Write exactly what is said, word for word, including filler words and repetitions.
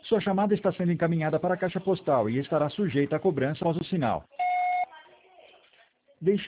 Sua chamada está sendo encaminhada para a caixa postal e estará sujeita a cobrança após o sinal. Deixe